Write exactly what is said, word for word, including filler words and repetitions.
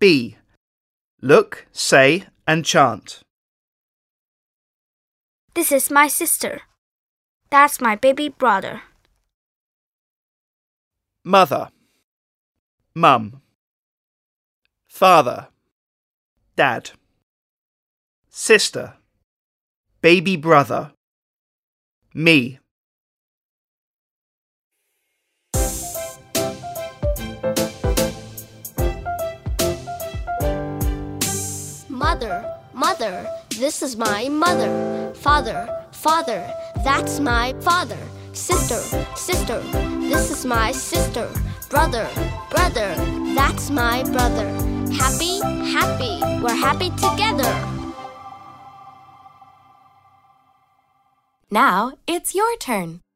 B. Look, say and chant. This is my sister. That's my baby brother. Mother, mum. Father, dad. Sister, baby brother. Me. Mother, mother, this is my mother. Father, father, that's my father. Sister, sister, this is my sister. Brother, brother, that's my brother. Happy, happy, we're happy together. Now it's your turn.